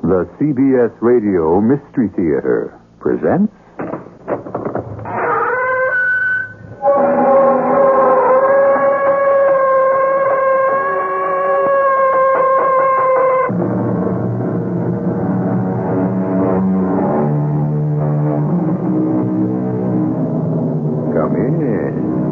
The CBS Radio Mystery Theater presents... Come in.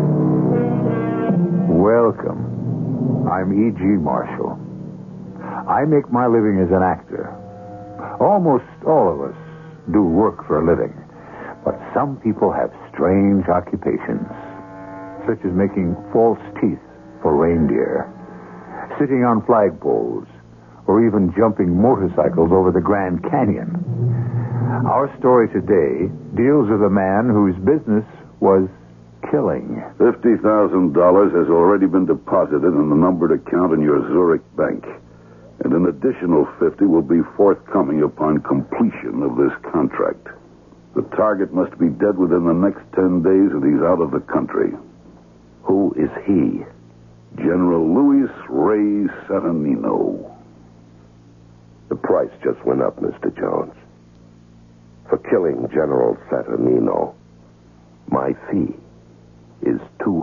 Welcome. I'm E.G. Marshall. I make my living as an actor. Almost all of us do work for a living. But some people have strange occupations, such as making false teeth for reindeer, sitting on flagpoles, or even jumping motorcycles over the Grand Canyon. Our story today deals with a man whose business was killing. $50,000 has already been deposited in the numbered account in your Zurich bank. And an additional 50 will be forthcoming upon completion of this contract. The target must be dead within the next 10 days, and he's out of the country. Who is he? General Luis Ray Saturnino. The price just went up, Mr. Jones. For killing General Saturnino, my fee is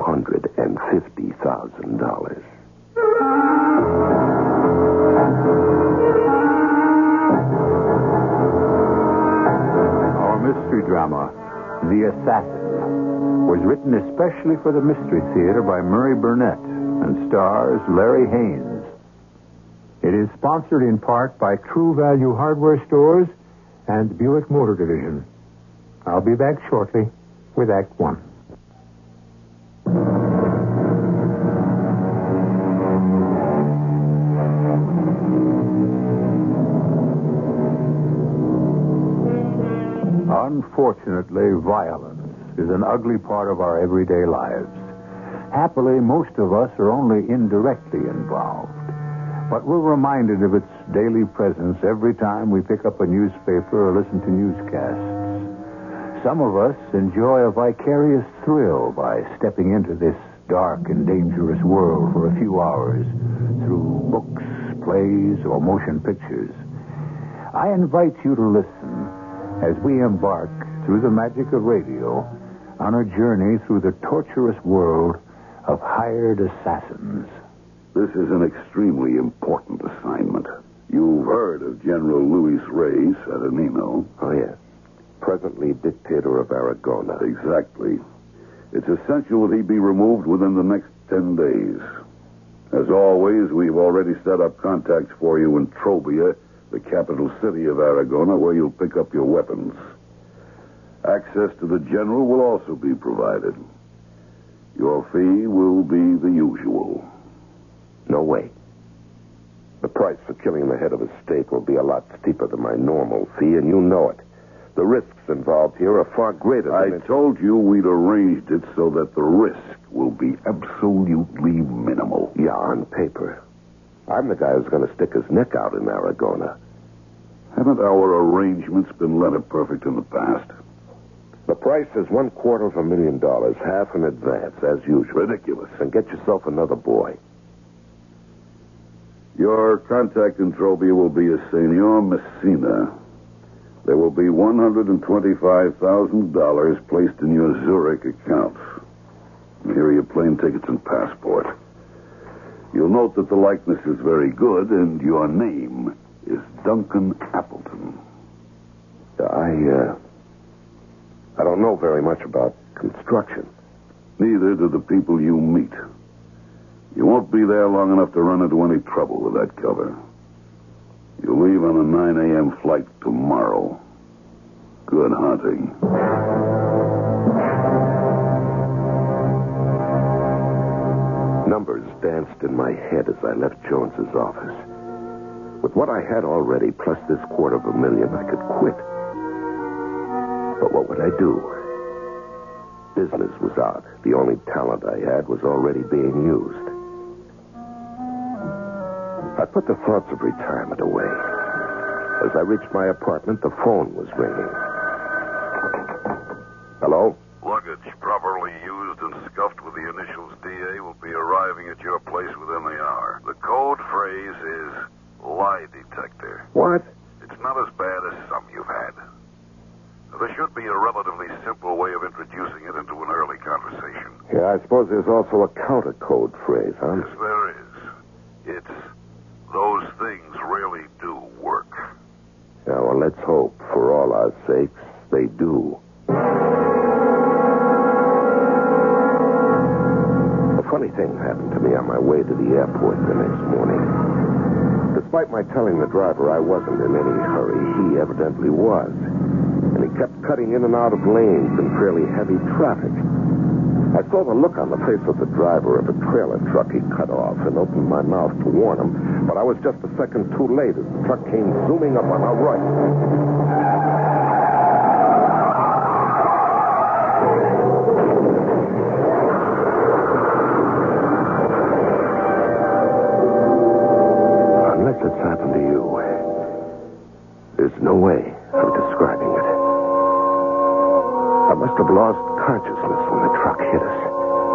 $250,000. Mystery drama, The Assassin, was written especially for the Mystery Theater by Murray Burnett and stars Larry Haynes. It is sponsored in part by True Value Hardware Stores and Buick Motor Division. I'll be back shortly with Act One. Unfortunately, violence is an ugly part of our everyday lives. Happily, most of us are only indirectly involved. But we're reminded of its daily presence every time we pick up a newspaper or listen to newscasts. Some of us enjoy a vicarious thrill by stepping into this dark and dangerous world for a few hours through books, plays, or motion pictures. I invite you to listen as we embark through the magic of radio on a journey through the torturous world of hired assassins. This is an extremely important assignment. You've heard of General Luis Ray Saturnino. Oh, yes. Presently dictator of Aragona. Exactly. It's essential that he be removed within the next 10 days. As always, we've already set up contacts for you in Trobia, the capital city of Aragona, where you'll pick up your weapons. Access to the general will also be provided. Your fee will be the usual. No way. The price for killing the head of a state will be a lot steeper than my normal fee, and you know it. The risks involved here are far greater than... I told you we'd arranged it so that the risk will be absolutely minimal. Yeah, on paper. I'm the guy who's going to stick his neck out in Aragona. Haven't our arrangements been letter perfect in the past? The price is $250,000, half in advance, as usual. Ridiculous. And get yourself another boy. Your contact in Trobia will be a Senor Messina. There will be $125,000 placed in your Zurich account. Here are your plane tickets and passport. You'll note that the likeness is very good, and your name is Duncan Appleton. I don't know very much about construction. Neither do the people you meet. You won't be there long enough to run into any trouble with that cover. You'll leave on a 9 a.m. flight tomorrow. Good hunting. Numbers danced in my head as I left Jones's office. With what I had already, plus this $250,000, I could quit. But what would I do? Business was out. The only talent I had was already being used. I put the thoughts of retirement away. As I reached my apartment, the phone was ringing. Hello? Luggage properly used and scuffed with the initials DA will be arriving at your place within the hour. The code phrase is lie detector. What? It's not not as bad as some you've had. There should be a relatively simple way of introducing it into an early conversation. Yeah, I suppose there's also a counter code phrase, huh? Yes, there is. It's, those things really do work. Yeah, well, let's hope, for all our sakes, they do. A funny thing happened to me on my way to the airport the next morning. Despite my telling the driver I wasn't in any hurry, he evidently was. And he kept cutting in and out of lanes in fairly heavy traffic. I saw the look on the face of the driver of a trailer truck he cut off and opened my mouth to warn him, but I was just a second too late as the truck came zooming up on our right. It's happened to you. There's no way of describing it. I must have lost consciousness when the truck hit us.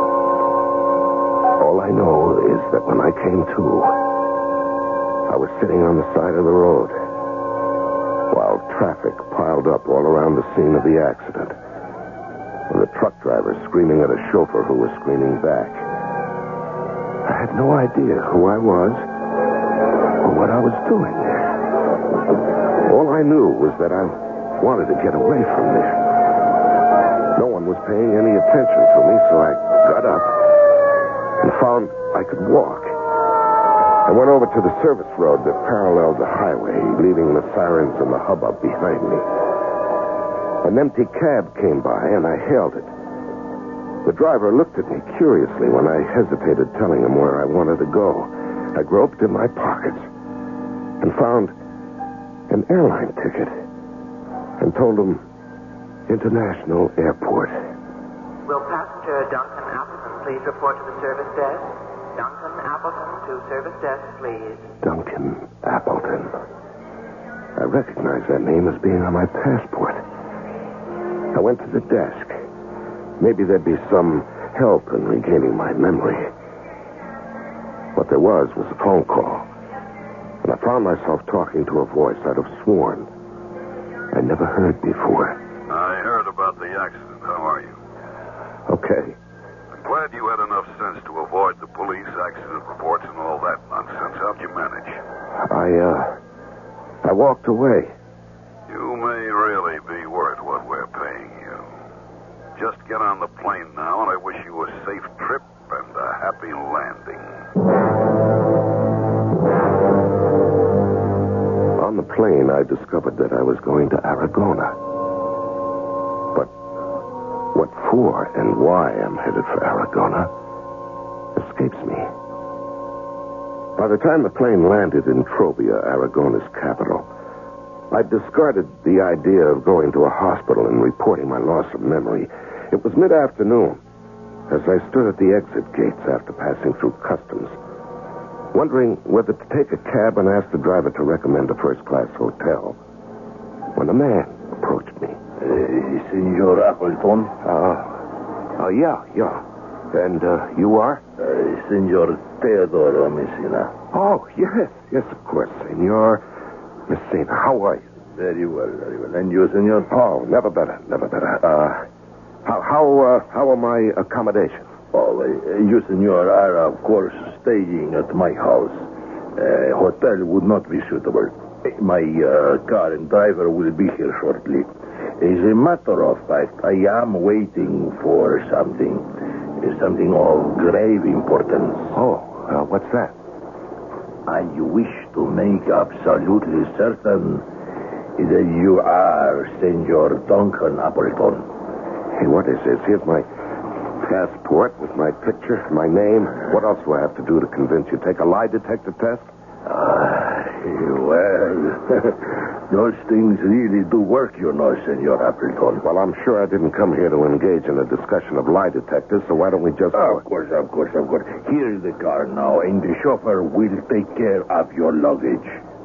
All I know is that when I came to, I was sitting on the side of the road while traffic piled up all around the scene of the accident, with the truck driver screaming at a chauffeur who was screaming back. I had no idea who I was or what I was doing there. All I knew was that I wanted to get away from there. No one was paying any attention to me, so I got up and found I could walk. I went over to the service road that paralleled the highway, leaving the sirens and the hubbub behind me. An empty cab came by, and I hailed it. The driver looked at me curiously when I hesitated telling him where I wanted to go. I groped in my pockets and found an airline ticket and told him International Airport. Will passenger Duncan Appleton please report to the service desk? Duncan Appleton to service desk, please. Duncan Appleton. I recognized that name as being on my passport. I went to the desk. Maybe there'd be some help in regaining my memory. What there was a phone call. And I found myself talking to a voice I'd have sworn I never heard before. I heard about the accident. How are you? Okay. I'm glad you had enough sense to avoid the police, accident reports, and all that nonsense. How'd you manage? I walked away. You may really be worth what we're paying you. Just get on the plane now, and I wish you a safe trip and a happy landing. On the plane, I discovered that I was going to Aragona. But what for and why I'm headed for Aragona escapes me. By the time the plane landed in Trobia, Aragona's capital, I discarded the idea of going to a hospital and reporting my loss of memory. It was mid-afternoon as I stood at the exit gates after passing through customs, wondering whether to take a cab and ask the driver to recommend a first-class hotel, when a man approached me. Senor Appleton? Yeah. And you are? Senor Teodoro Messina. Oh, yes, of course, Senor Messina. How are you? Very well. And you, senor? Oh, never better. How are my accommodations? Oh, you, senor, are, of course, staying at my house. Hotel would not be suitable. My car and driver will be here shortly. As a matter of fact, I am waiting for something of grave importance. Oh, what's that? I wish to make absolutely certain that you are Senor Duncan Appleton. Hey, what is this? Here's my passport with my picture, my name. What else do I have to do to convince you? Take a lie detector test? Well, those things really do work, you know, Senor Appleton. Well, I'm sure I didn't come here to engage in a discussion of lie detectors, so why don't we just... Of course. Here's the car now, and the chauffeur will take care of your luggage.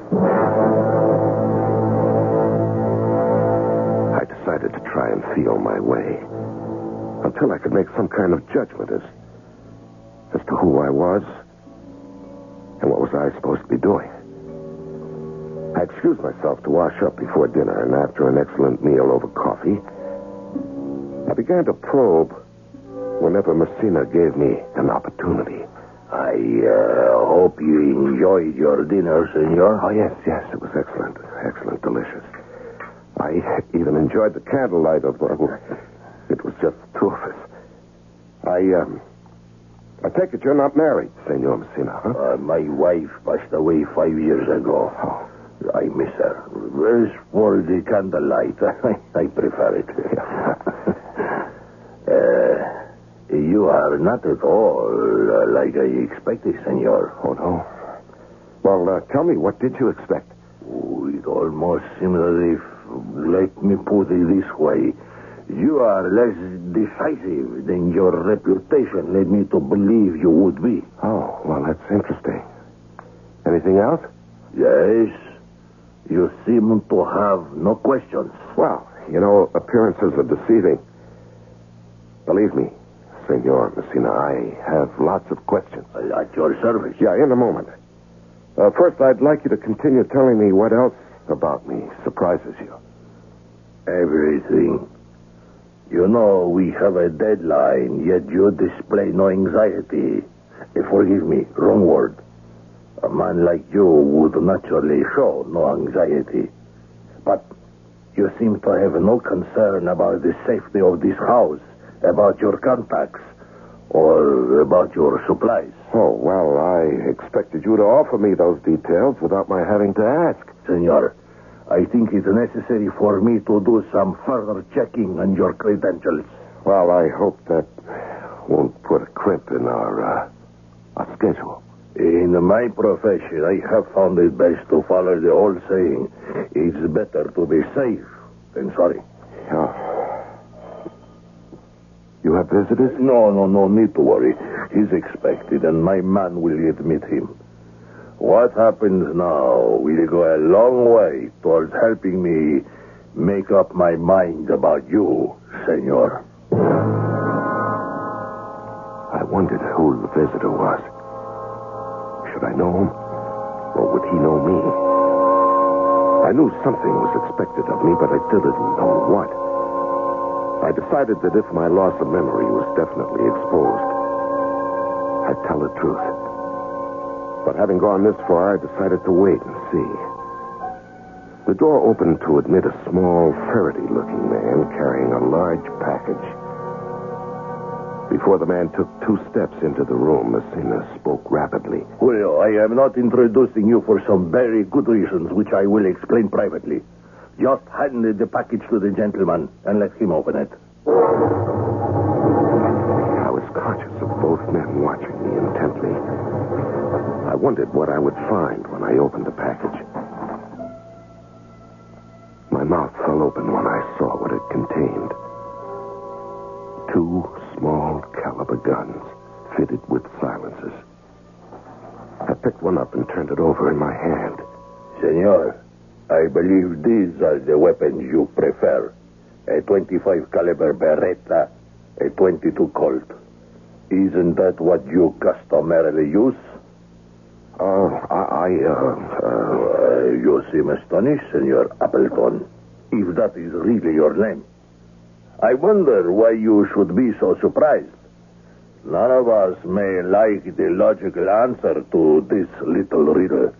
I decided to try and feel my way until I could make some kind of judgment as to who I was and what was I supposed to be doing. I I excused myself to wash up before dinner, and after an excellent meal over coffee, I began to probe whenever Messina gave me an opportunity. I hope you enjoyed your dinner, senor. Oh, yes, it was excellent. Excellent, delicious. I even enjoyed the candlelight, although it was just the two of us. I take it you're not married, Senor Messina, huh? My wife passed away 5 years ago. Oh. I miss her. Where's for the candlelight? I prefer it. You are not at all like I expected, senor. Oh, no? Well, tell me, what did you expect? Oh, it almost seems as if, let me put it this way, you are less decisive than your reputation led me to believe you would be. Oh, well, that's interesting. Anything else? Yes. You seem to have no questions. Well, appearances are deceiving. Believe me, Senor Messina, I have lots of questions. At your service. Yeah, in a moment. First, I'd like you to continue telling me what else about me surprises you. Everything. You know we have a deadline, yet you display no anxiety. Forgive me, wrong word. A man like you would naturally show no anxiety. But you seem to have no concern about the safety of this house, about your contacts, or about your supplies. Oh, well, I expected you to offer me those details without my having to ask. Senor, I think it's necessary for me to do some further checking on your credentials. Well, I hope that won't put a crimp in our schedule. In my profession, I have found it best to follow the old saying, it's better to be safe than sorry. You have visitors? No need to worry. He's expected, and my man will admit him. What happens now will go a long way towards helping me make up my mind about you, senor. I wondered who the visitor was. Should I know him? Or would he know me? I knew something was expected of me, but I still didn't know what. I decided that if my loss of memory was definitely exposed, I'd tell the truth. But having gone this far, I decided to wait and see. The door opened to admit a small, ferrety-looking man carrying a large package. Before the man took 2 steps into the room, Messina spoke rapidly. Julio, I am not introducing you for some very good reasons, which I will explain privately. Just hand the package to the gentleman and let him open it. I was conscious of both men watching me intently. I wondered what I would find when I opened the package. My mouth fell open when I saw what it contained. 2 small caliber guns fitted with silencers. I picked one up and turned it over in my hand. Senor, I believe these are the weapons you prefer. A 25 caliber Beretta, a 22 Colt. Isn't that what you customarily use? You seem astonished, Senor Appleton, if that is really your name. I wonder why you should be so surprised. None of us may like the logical answer to this little riddle.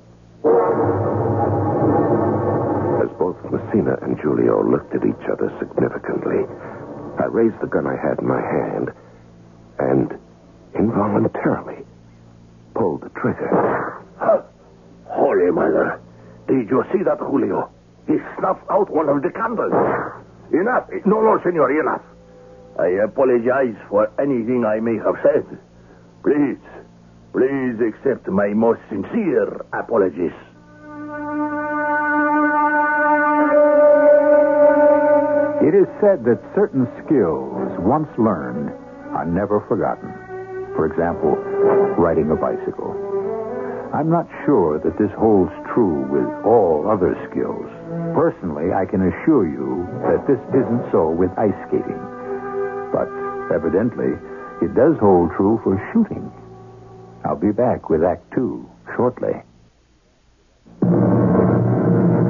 As both Messina and Julio looked at each other significantly, I raised the gun I had in my hand and involuntarily pulled the trigger. Holy mother. Did you see that, Julio? He snuffed out one of the candles. Enough. No, senor, enough. I apologize for anything I may have said. Please accept my most sincere apologies. It is said that certain skills, once learned, are never forgotten. For example, riding a bicycle. I'm not sure that this holds true with all other skills. Personally, I can assure you that this isn't so with ice skating. But evidently, it does hold true for shooting. I'll be back with Act 2 shortly.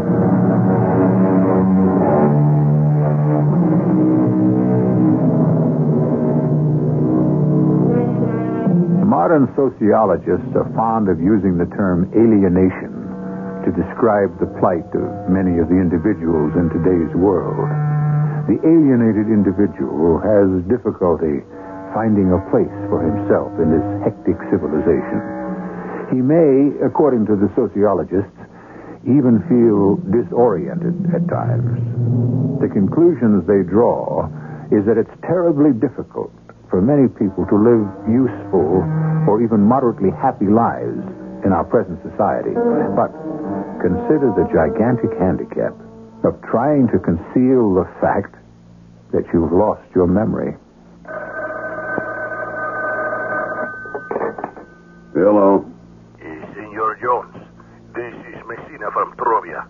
Even sociologists are fond of using the term alienation to describe the plight of many of the individuals in today's world. The alienated individual has difficulty finding a place for himself in this hectic civilization. He may, according to the sociologists, even feel disoriented at times. The conclusions they draw is that it's terribly difficult for many people to live useful or even moderately happy lives in our present society. But consider the gigantic handicap of trying to conceal the fact that you've lost your memory. Hello. Senor Jones, this is Messina from Trovia.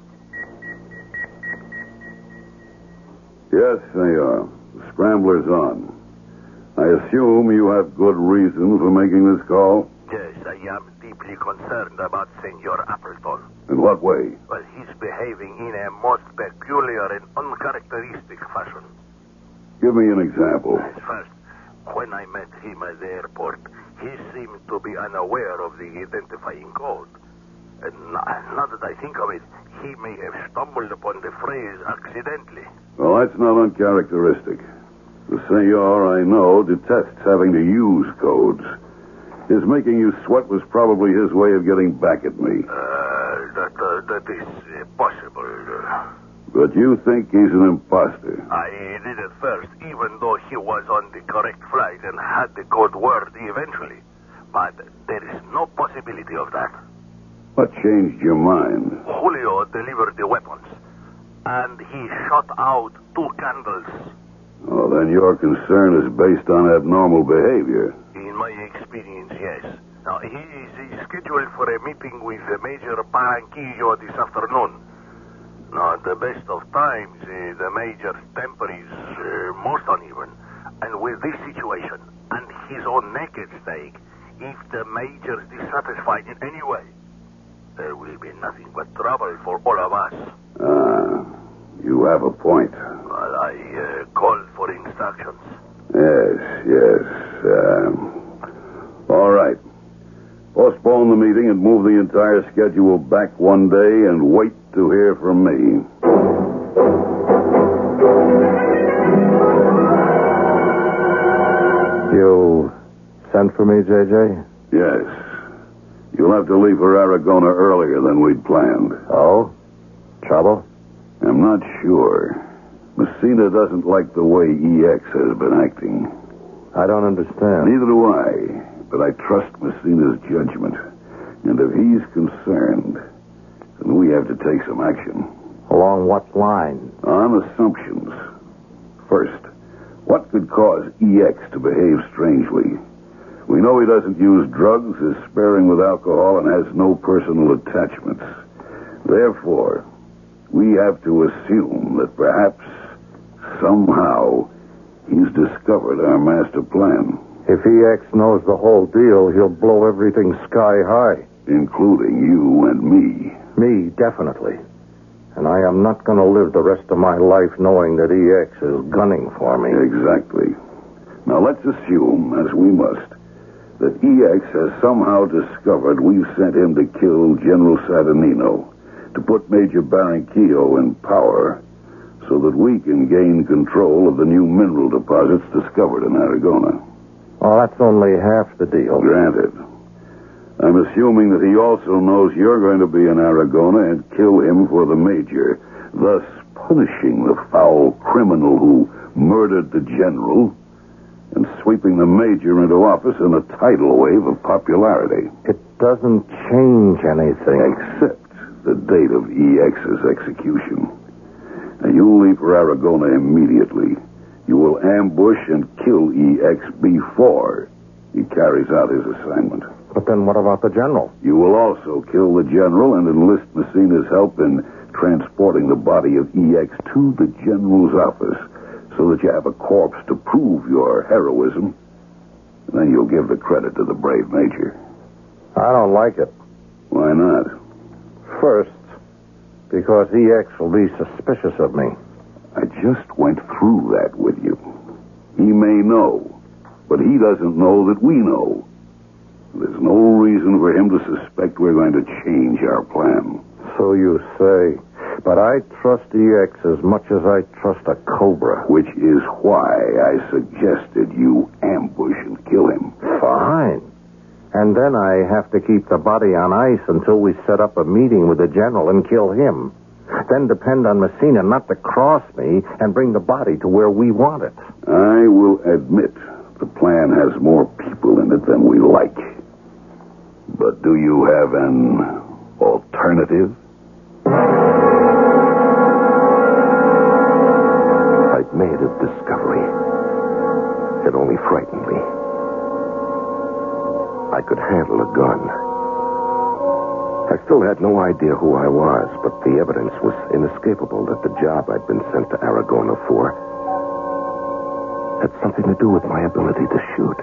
Yes, senor. The Scrambler's on. I assume you have good reason for making this call? Yes, I am deeply concerned about Senor Appleton. In what way? Well, he's behaving in a most peculiar and uncharacteristic fashion. Give me an example. First, when I met him at the airport, he seemed to be unaware of the identifying code. And now that I think of it, he may have stumbled upon the phrase accidentally. Well, that's not uncharacteristic. The senor I know detests having to use codes. His making you sweat was probably his way of getting back at me. That is possible. But you think he's an imposter? I did at first, even though he was on the correct flight and had the code word eventually. But there is no possibility of that. What changed your mind? Julio delivered the weapons, and he shot out 2 candles. Oh, then your concern is based on abnormal behavior. In my experience, yes. Now, he is scheduled for a meeting with Major Barranquillo this afternoon. Now, at the best of times, the Major's temper is most uneven. And with this situation, and his own neck at stake, if the Major's dissatisfied in any way, there will be nothing but trouble for all of us. You have a point. Well, I called for instructions. Yes. All right. Postpone the meeting and move the entire schedule back one day and wait to hear from me. You sent for me, J.J.? Yes. You'll have to leave for Aragona earlier than we'd planned. Oh? Trouble? I'm not sure. Messina doesn't like the way EX has been acting. I don't understand. Neither do I. But I trust Messina's judgment. And if he's concerned, then we have to take some action. Along what line? On assumptions. First, what could cause EX to behave strangely? We know he doesn't use drugs, is sparing with alcohol, and has no personal attachments. Therefore, we have to assume that perhaps, somehow, he's discovered our master plan. If EX knows the whole deal, he'll blow everything sky high. Including you and me. Me, definitely. And I am not going to live the rest of my life knowing that EX is gunning for me. Exactly. Now let's assume, as we must, that EX has somehow discovered we've sent him to kill General Saturnino, to put Major Barranquillo in power, so that we can gain control of the new mineral deposits discovered in Aragona. Oh, that's only half the deal. Granted. I'm assuming that he also knows you're going to be in Aragona and kill him for the Major, thus punishing the foul criminal who murdered the General and sweeping the Major into office in a tidal wave of popularity. It doesn't change anything. Except the date of EX's execution. Now, you'll leave for Aragona immediately. You will ambush and kill EX before he carries out his assignment. But then what about the General? You will also kill the General and enlist Messina's help in transporting the body of EX to the General's office so that you have a corpse to prove your heroism. And then you'll give the credit to the brave Major. I don't like it. Why not? First, because EX will be suspicious of me. I just went through that with you. He may know, but he doesn't know that we know. There's no reason for him to suspect we're going to change our plan. So you say. But I trust EX as much as I trust a cobra. Which is why I suggested you ambush and kill him. Fine. And then I have to keep the body on ice until we set up a meeting with the general and kill him. Then depend on Messina not to cross me and bring the body to where we want it. I will admit the plan has more people in it than we like. But do you have an alternative? I'd made a discovery. It only frightened me. I could handle a gun. I still had no idea who I was, but the evidence was inescapable that the job I'd been sent to Aragona for had something to do with my ability to shoot.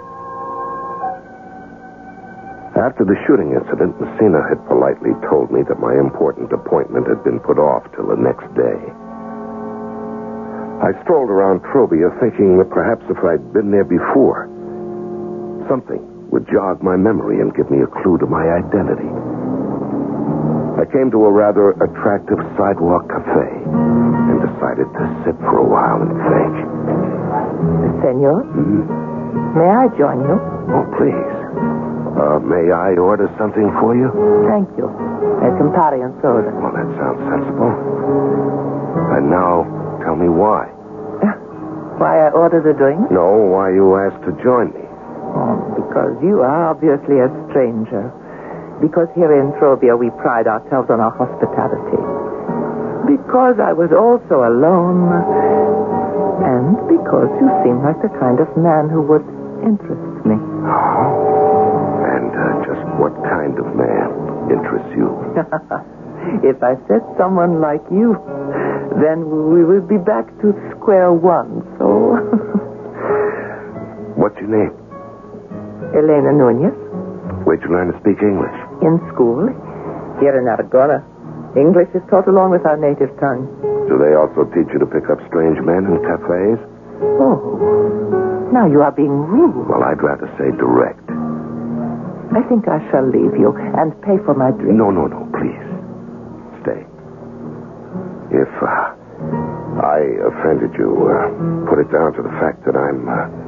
After the shooting incident, Messina had politely told me that my important appointment had been put off till the next day. I strolled around Trobia thinking that perhaps if I'd been there before, something would jog my memory and give me a clue to my identity. I came to a rather attractive sidewalk cafe and decided to sit for a while and think. Senor, may I join you? Oh, please. May I order something for you? Thank you. A Campari and soda. Well, that sounds sensible. And now, tell me why. Why I ordered a drink? No, why you asked to join me. Oh, because you are obviously a stranger. Because here in Trobia we pride ourselves on our hospitality. Because I was also alone. And because you seem like the kind of man who would interest me. And just what kind of man interests you? If I said someone like you, then we would be back to square one, so... What's your name? Elena Nunez. Where'd you learn to speak English? In school, here in Aragona. English is taught along with our native tongue. Do they also teach you to pick up strange men in cafes? Oh, now you are being rude. Well, I'd rather say direct. I think I shall leave you and pay for my drink. No, please. Stay. If I offended you, put it down to the fact that I'm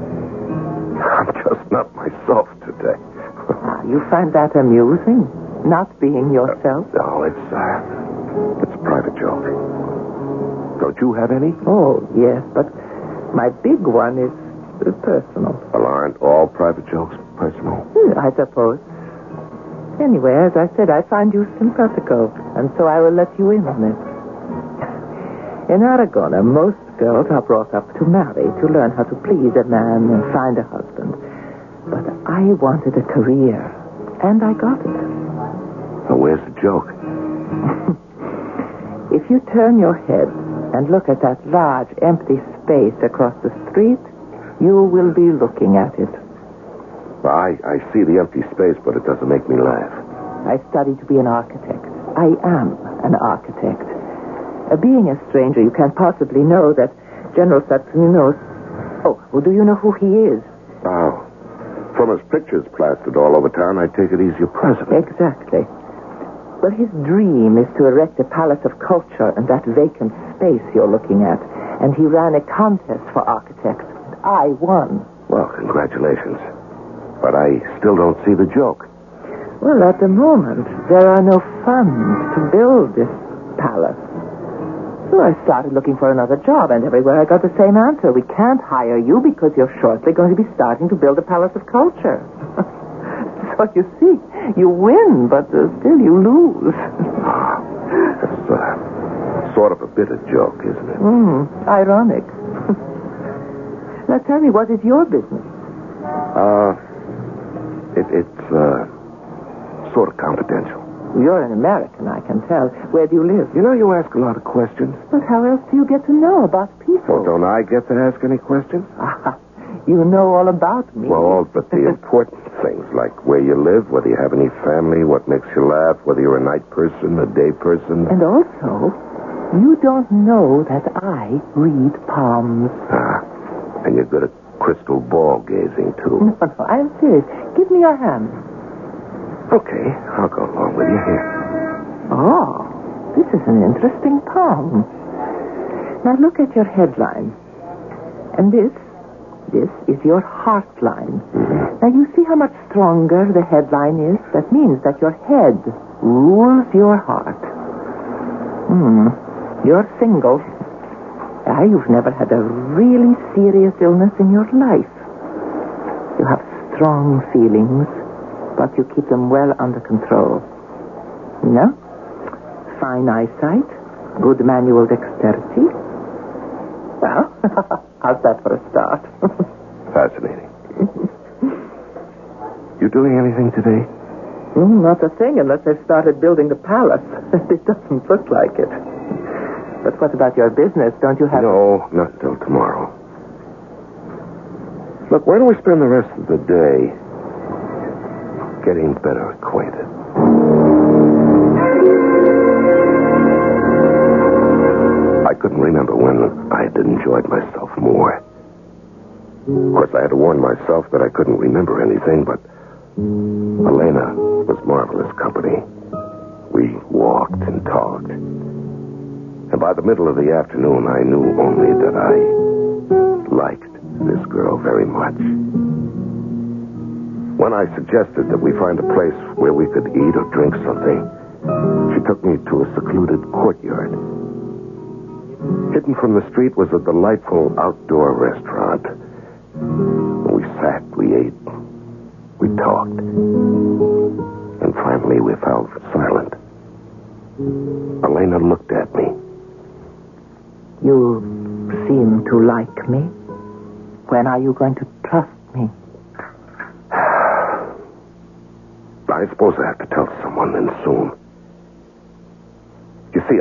just not myself today. You find that amusing? Not being yourself? No, it's a private joke. Don't you have any? Oh, yes, but my big one is personal. Well, aren't all private jokes personal? I suppose. Anyway, as I said, I find you simpatico, and so I will let you in on it. In Aragona, most girls are brought up to marry, to learn how to please a man and find a husband. But I wanted a career, and I got it. Well, where's the joke? If you turn your head and look at that large, empty space across the street, you will be looking at it. Well, I see the empty space, but it doesn't make me laugh. I studied to be an architect. I am an architect. Being a stranger, you can't possibly know that General Satsuninos... Oh, well, do you know who he is? Oh. From his pictures plastered all over town, I take it he's your president. Exactly. Well, his dream is to erect a palace of culture in that vacant space you're looking at. And he ran a contest for architects. I won. Well, congratulations. But I still don't see the joke. Well, at the moment, there are no funds to build this palace. So I started looking for another job, and everywhere I got the same answer. We can't hire you because you're shortly going to be starting to build a palace of culture. So you see, you win, but still you lose. That's sort of a bitter joke, isn't it? Ironic. Now tell me, what is your business? It's sort of confidential. You're an American, I can tell. Where do you live? You know, you ask a lot of questions. But how else do you get to know about people? Well, don't I get to ask any questions? You know all about me. Well, but the important things, like where you live, whether you have any family, what makes you laugh, whether you're a night person, a day person. And also, you don't know that I read palms. And you're good at crystal ball gazing, too. No, I'm serious. Give me your hand. Okay, I'll go along with you here. Oh, this is an interesting poem. Now look at your headline. And this is your heart line. Mm-hmm. Now you see how much stronger the headline is? That means that your head rules your heart. You're single. You've never had a really serious illness in your life. You have strong feelings, but you keep them well under control. No? Fine eyesight, good manual dexterity. Well, how's that for a start? Fascinating. You doing anything today? Not a thing unless they've started building the palace. It doesn't look like it. But what about your business? Don't you have... No, not until tomorrow. Look, why don't we spend the rest of the day getting better acquainted? I couldn't remember when I had enjoyed myself more. Of course, I had to warn myself that I couldn't remember anything, but Elena was marvelous company. We walked and talked. And by the middle of the afternoon, I knew only that I liked this girl very much. When I suggested that we find a place where we could eat or drink something, she took me to a secluded courtyard. Hidden from the street was a delightful outdoor restaurant. We sat, we ate, we talked. And finally we fell silent. Elena looked at me. You seem to like me. When are you going to trust me? I suppose I have to tell someone, and soon. You see,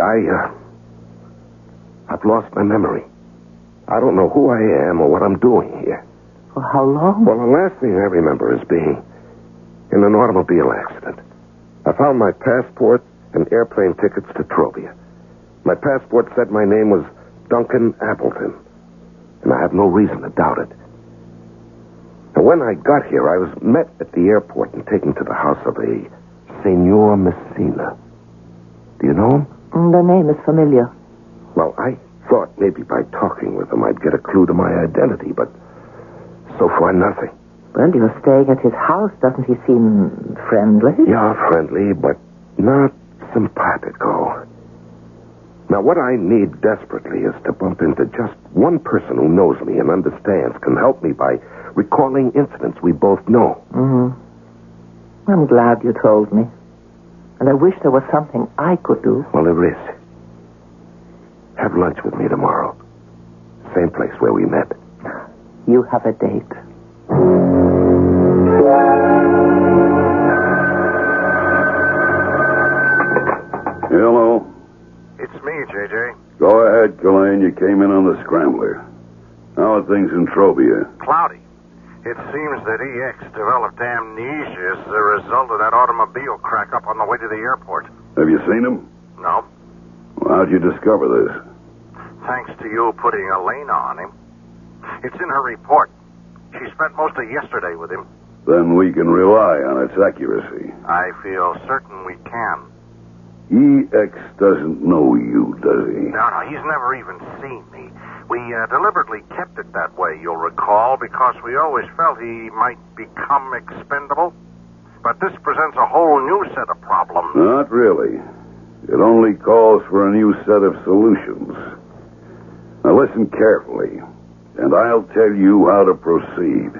I've lost my memory. I don't know who I am or what I'm doing here. For how long? Well, the last thing I remember is being in an automobile accident. I found my passport and airplane tickets to Trovia. My passport said my name was Duncan Appleton, and I have no reason to doubt it. And when I got here, I was met at the airport and taken to the house of a Senor Messina. Do you know him? The name is familiar. Well, I thought maybe by talking with him I'd get a clue to my identity, but so far nothing. Well, you're staying at his house. Doesn't he seem friendly? Yeah, friendly, but not simpatico. Now, what I need desperately is to bump into just one person who knows me and understands, can help me by recalling incidents we both know. I'm glad you told me. And I wish there was something I could do. Well, there is. Have lunch with me tomorrow. Same place where we met. You have a date. Hello. It's me, J.J. Go ahead, Ghislaine. You came in on the scrambler. How are things in Trovia? Cloudy. It seems that EX developed amnesia as a result of that automobile crack up on the way to the airport. Have you seen him? No. Well, how'd you discover this? Thanks to you putting Elena on him. It's in her report. She spent most of yesterday with him. Then we can rely on its accuracy. I feel certain we can. EX doesn't know you, does he? No, he's never even seen me. We deliberately kept it that way, you'll recall, because we always felt he might become expendable. But this presents a whole new set of problems. Not really. It only calls for a new set of solutions. Now listen carefully, and I'll tell you how to proceed.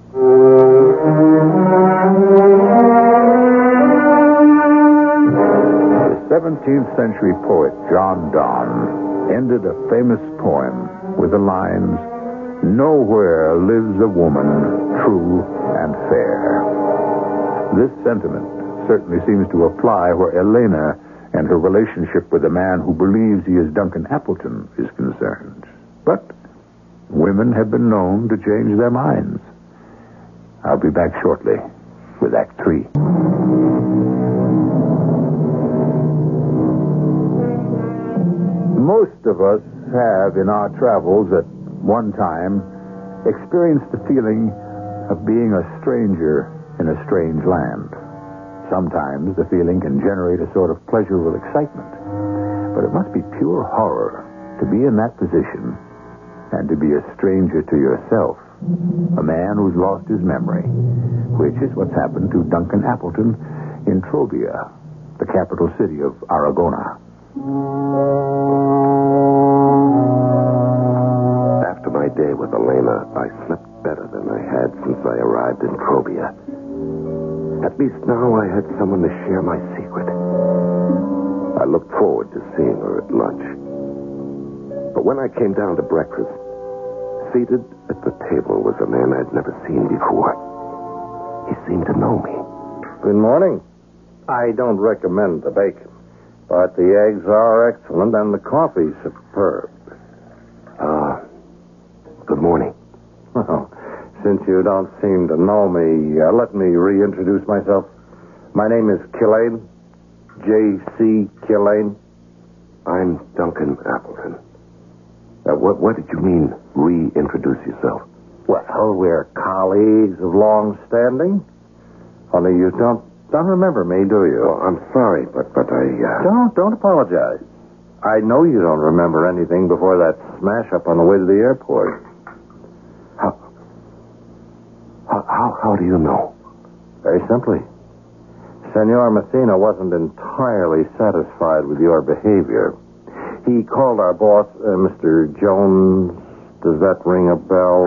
The 17th century poet John Donne ended a famous poem with the lines, "Nowhere lives a woman true and fair." This sentiment certainly seems to apply where Elena and her relationship with a man who believes he is Duncan Appleton is concerned. But women have been known to change their minds. I'll be back shortly with Act 3. Most of us have, in our travels at one time, experienced the feeling of being a stranger in a strange land. Sometimes the feeling can generate a sort of pleasurable excitement. But it must be pure horror to be in that position and to be a stranger to yourself, a man who's lost his memory, which is what's happened to Duncan Appleton in Trobia, the capital city of Aragona. After my day with Elena, I slept better than I had since I arrived in Trobia. At least now I had someone to share my secret. I looked forward to seeing her at lunch. But when I came down to breakfast, seated at the table was a man I'd never seen before. He seemed to know me. Good morning. I don't recommend the bacon, but the eggs are excellent and the coffee superb. Good morning. Well, since you don't seem to know me, let me reintroduce myself. My name is Killane, J.C. Killane. I'm Duncan Appleton. What did you mean, reintroduce yourself? Well, we're colleagues of long standing. Only you don't remember me, do you? Well, I'm sorry, but I... Don't apologize. I know you don't remember anything before that smash-up on the way to the airport. How do you know? Very simply. Senor Messina wasn't entirely satisfied with your behavior. He called our boss, Mr. Jones. Does that ring a bell?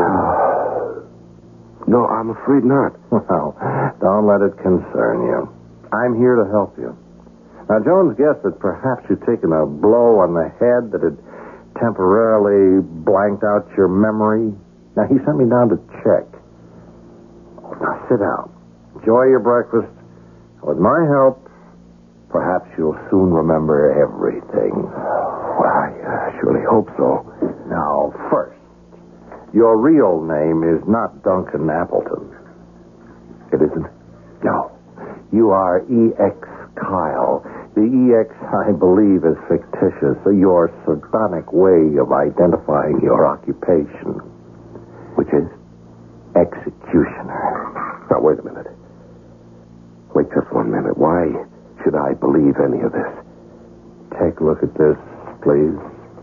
No, I'm afraid not. Well, don't let it concern you. I'm here to help you. Now, Jones guessed that perhaps you'd taken a blow on the head that had temporarily blanked out your memory. Now, he sent me down to check. Now, sit down. Enjoy your breakfast. With my help, perhaps you'll soon remember everything. Well, I surely hope so. Now, first, your real name is not Duncan Appleton. It isn't? No. You are E.X. Kyle. The E.X., I believe, is fictitious, your sardonic way of identifying your occupation. Which is? Executioner. Now, wait a minute. Wait just 1 minute. Why should I believe any of this? Take a look at this, please.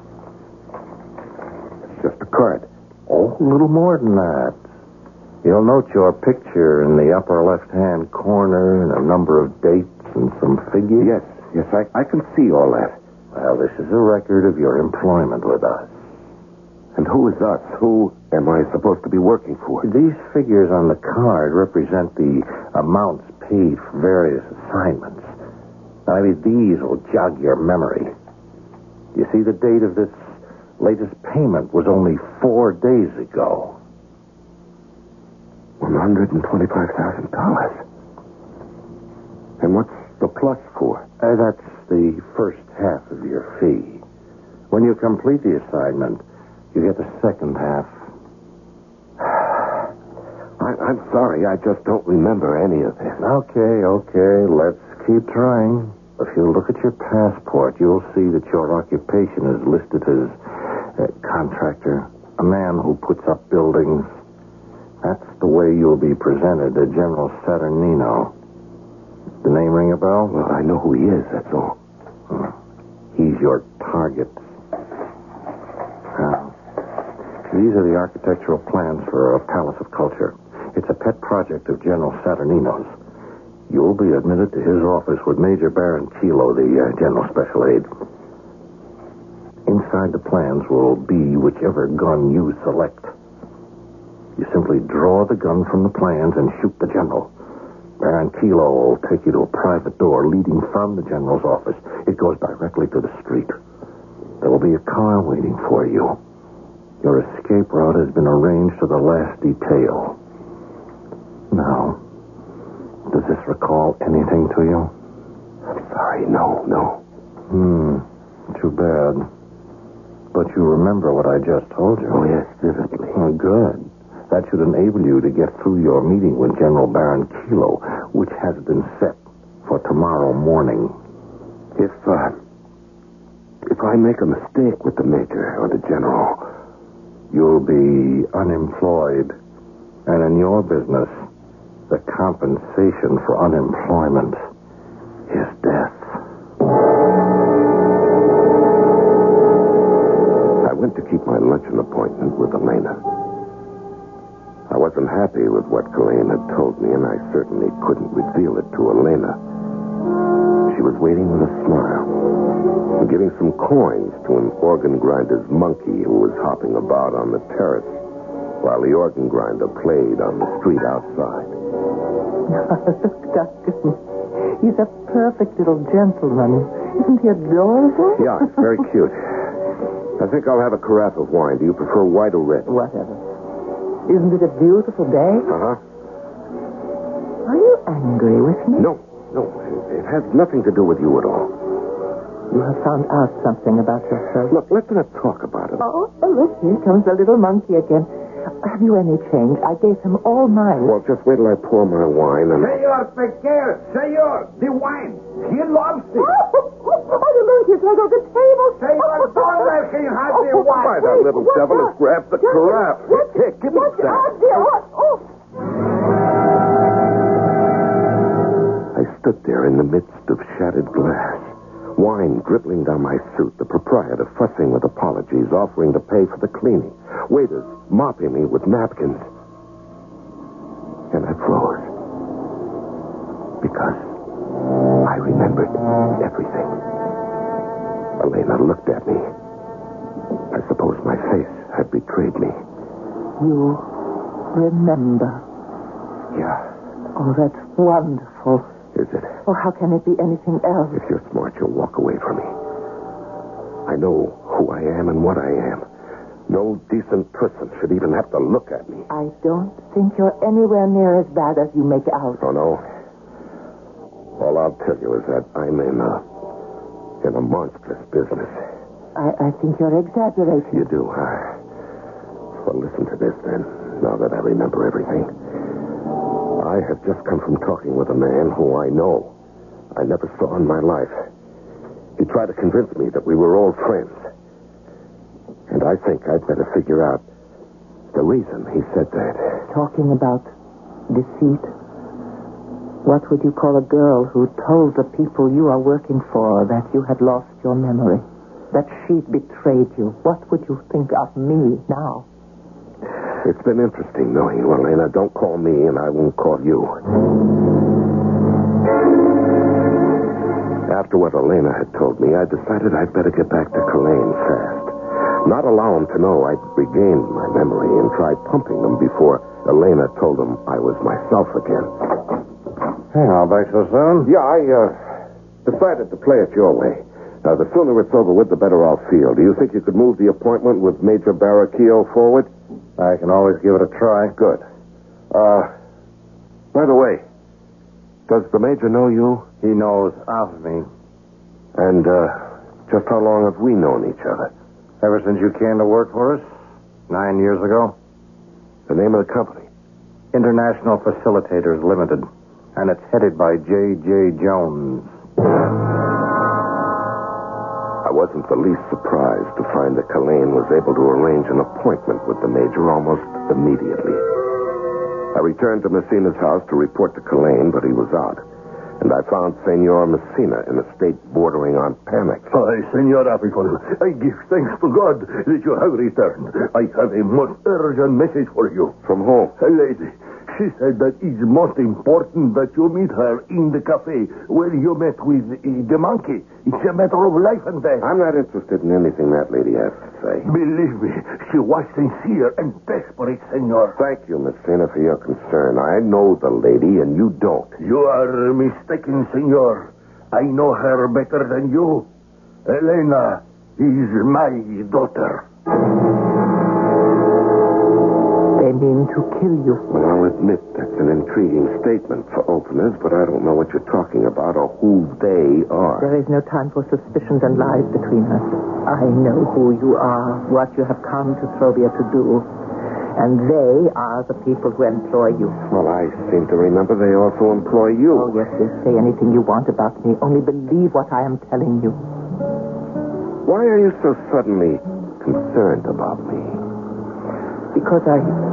It's just a card. Oh, a little more than that. You'll note your picture in the upper left-hand corner and a number of dates and some figures. Yes, I can see all that. Well, this is a record of your employment with us. And who is us? Who am I supposed to be working for? These figures on the card represent the amounts paid for various assignments. Now, maybe these will jog your memory. You see, the date of this latest payment was only 4 days ago. $125,000. And what's the plus for? That's the first half of your fee. When you complete the assignment, you get the second half. I'm sorry, I just don't remember any of this. Okay, let's keep trying. If you look at your passport, you'll see that your occupation is listed as a contractor, a man who puts up buildings. That's the way you'll be presented to General Saturnino. The name ring a bell? Well, I know who he is, that's all. He's your target. Now, these are the architectural plans for a palace of culture. It's a pet project of General Saturnino's. You'll be admitted to his office with Major Baron Kilo, the General Special Aide. Inside the plans will be whichever gun you select. You simply draw the gun from the plans and shoot the general. Baron Kilo will take you to a private door leading from the general's office. It goes directly to the street. There will be a car waiting for you. Your escape route has been arranged to the last detail. Now, does this recall anything to you? I'm sorry, no. Too bad. But you remember what I just told you. Oh, yes, vividly. Oh, good. That should enable you to get through your meeting with General Baron Kilo, which has been set for tomorrow morning. If I make a mistake with the major or the general, you'll be unemployed. And in your business, the compensation for unemployment his death. I went to keep my luncheon appointment with Elena. I wasn't happy with what Colleen had told me, and I certainly couldn't reveal it to Elena. She was waiting with a smile and giving some coins to an organ grinder's monkey who was hopping about on the terrace while the organ grinder played on the street outside. Look, Duncan. He's a perfect little gentleman. Isn't he adorable? Yeah, it's very cute. I think I'll have a carafe of wine. Do you prefer white or red? Whatever. Isn't it a beautiful day? Uh-huh. Are you angry with me? No. It has nothing to do with you at all. You have found out something about yourself. Look, let's not talk about it. Oh, look, here comes the little monkey again. Have you any change? I gave him all mine. Well, just wait till I pour my wine and... Senor Pequer, senor, the wine. He loves it. Oh, the monkey's right on the table. Senor, don't let him have the wine. Why, that little devil has grabbed the carafe. Here, give me that. I stood there in the midst of shattered glass, wine dribbling down my suit, the proprietor fussing with apologies, offering to pay for the cleaning, waiters mopping me with napkins. And I froze. Because I remembered everything. Elena looked at me. I suppose my face had betrayed me. You remember. Yeah. Oh, that's wonderful. Is it? Oh, how can it be anything else? If you're smart, you'll walk away from me. I know who I am and what I am. No decent person should even have to look at me. I don't think you're anywhere near as bad as you make out. Oh, no. All I'll tell you is that I'm in a monstrous business. I think you're exaggerating. You do, huh? Well, listen to this, then, now that I remember everything. I have just come from talking with a man who I know I never saw in my life. He tried to convince me that we were old friends. And I think I'd better figure out the reason he said that. Talking about deceit. What would you call a girl who told the people you are working for that you had lost your memory? That she'd betrayed you? What would you think of me now? It's been interesting knowing you, Elena. Don't call me, and I won't call you. After what Elena had told me, I decided I'd better get back to Colleen fast. Not allow him to know I'd regained my memory and try pumping them before Elena told him I was myself again. Hey, now, back so soon? Yeah, I decided to play it your way. Now, the sooner it's over with, the better I'll feel. Do you think you could move the appointment with Major Barraquillo forward? I can always give it a try. Good. By the way, does the Major know you? He knows of me. And, just how long have we known each other? Ever since you came to work for us, 9 years ago. The name of the company? International Facilitators Limited. And it's headed by J.J. Jones. I wasn't the least surprised to find that Colleen was able to arrange an appointment with the Major almost immediately. I returned to Messina's house to report to Colleen, but he was out. And I found Senor Messina in a state bordering on panic. Hi, Senor Apicol. I give thanks to God that you have returned. I have a most urgent message for you. From whom? A lady. She said that it's most important that you meet her in the cafe where you met with the monkey. It's a matter of life and death. I'm not interested in anything that lady has to say. Believe me, she was sincere and desperate, Senor. Thank you, Messina, for your concern. I know the lady, and you don't. You are mistaken, Senor. I know her better than you. Elena is my daughter. They mean to kill you. Well, I'll admit that's an intriguing statement for openers, but I don't know what you're talking about or who they are. There is no time for suspicions and lies between us. I know who you are, what you have come to Trovia to do. And they are the people who employ you. Well, I seem to remember they also employ you. Oh, yes, say anything you want about me. Only believe what I am telling you. Why are you so suddenly concerned about me? Because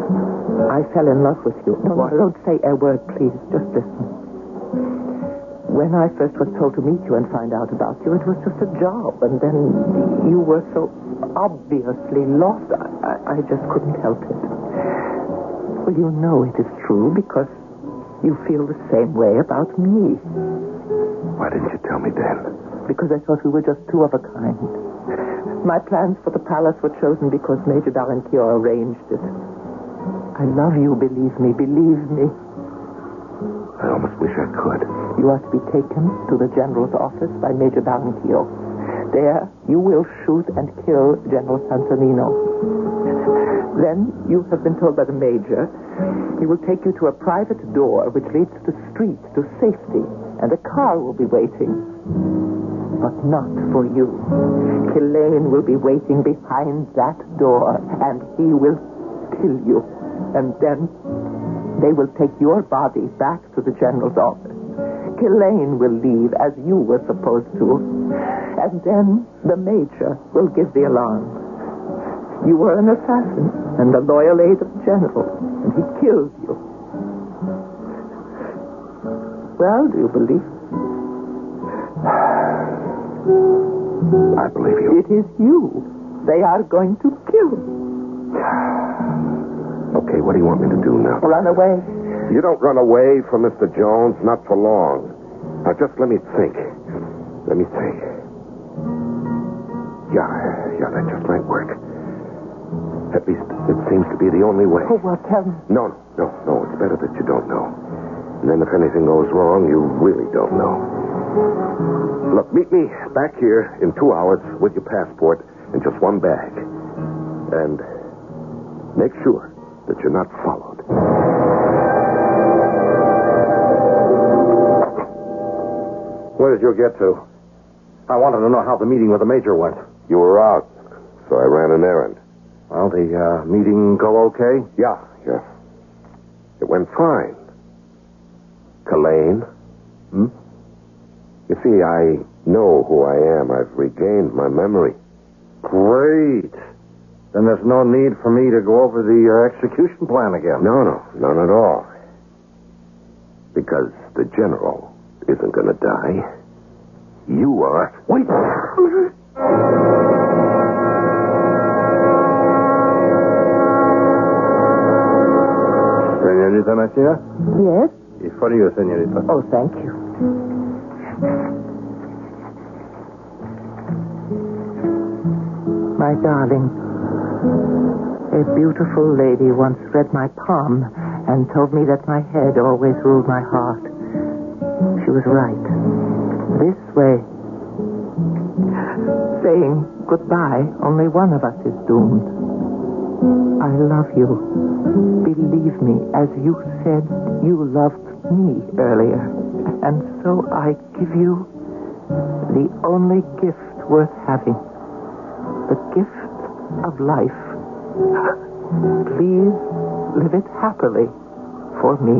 I fell in love with you. No, don't say a word, please. Just listen. When I first was told to meet you and find out about you, it was just a job. And then you were so obviously lost. I just couldn't help it. Well, you know it is true because you feel the same way about me. Why didn't you tell me then? Because I thought we were just two of a kind. My plans for the palace were chosen because Major Valenkior arranged it. I love you, believe me, believe me. I almost wish I could. You are to be taken to the general's office by Major Valenkior. There, you will shoot and kill General Santonino. Then, you have been told by the Major, he will take you to a private door which leads to the street, to safety, and a car will be waiting. But not for you. Killeen will be waiting behind that door, and he will kill you. And then they will take your body back to the general's office. Killeen will leave as you were supposed to. And then the Major will give the alarm. You were an assassin and a loyal aide of the general, and he killed you. Well, do you believe? I believe you. It is you they are going to kill. Okay, what do you want me to do now? Run away. You don't run away from Mr. Jones, not for long. Now, just let me think. Let me think. Yeah, that just might work. At least, it seems to be the only way. Oh, well, tell me. No. It's better that you don't know. And then if anything goes wrong, you really don't know. Look, meet me back here in 2 hours with your passport and just one bag. And make sure that you're not followed. Where did you get to? I wanted to know how the meeting with the Major went. You were out, so I ran an errand. Well, the meeting go okay? Yeah. It went fine. Killeen? You see, I know who I am. I've regained my memory. Great. Then there's no need for me to go over the execution plan again. No, none at all. Because the general isn't going to die. You are. Wait. Senorita Messina? Yes? Y for you, senorita. Oh, thank you. My darling, a beautiful lady once read my palm and told me that my head always ruled my heart. She was right. This way. Saying goodbye, only one of us is doomed. I love you. Believe me, as you said, you loved me earlier. And so I give you the only gift worth having. The gift of life. Please live it happily for me.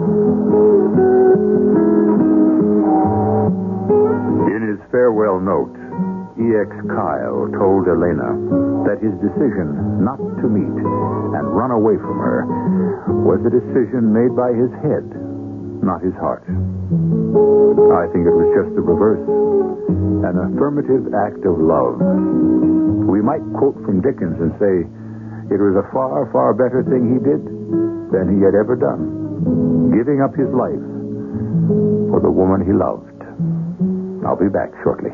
In his farewell note, E.X. Kyle told Elena that his decision not to meet and run away from her was a decision made by his head, not his heart. I think it was just the reverse. An affirmative act of love. We might quote from Dickens and say it was a far, far better thing he did than he had ever done. Giving up his life for the woman he loved. I'll be back shortly.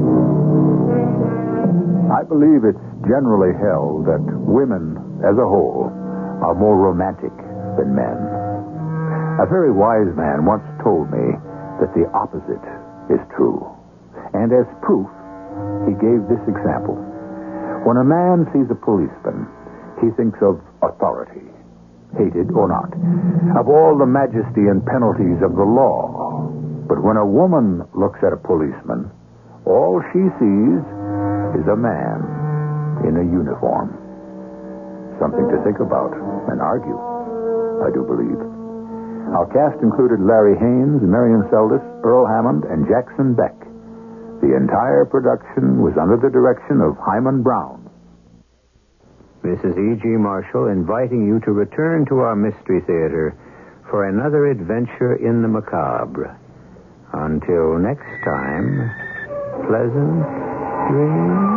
I believe it's generally held that women, as a whole, are more romantic than men. A very wise man once told me that the opposite is true. And as proof, he gave this example. When a man sees a policeman, he thinks of authority, hated or not, of all the majesty and penalties of the law. But when a woman looks at a policeman, all she sees is a man in a uniform. Something to think about and argue, I do believe. Our cast included Larry Haynes, Marion Seldes, Earl Hammond, and Jackson Beck. The entire production was under the direction of Hyman Brown. This is E.G. Marshall inviting you to return to our Mystery Theater for another adventure in the macabre. Until next time, pleasant dreams.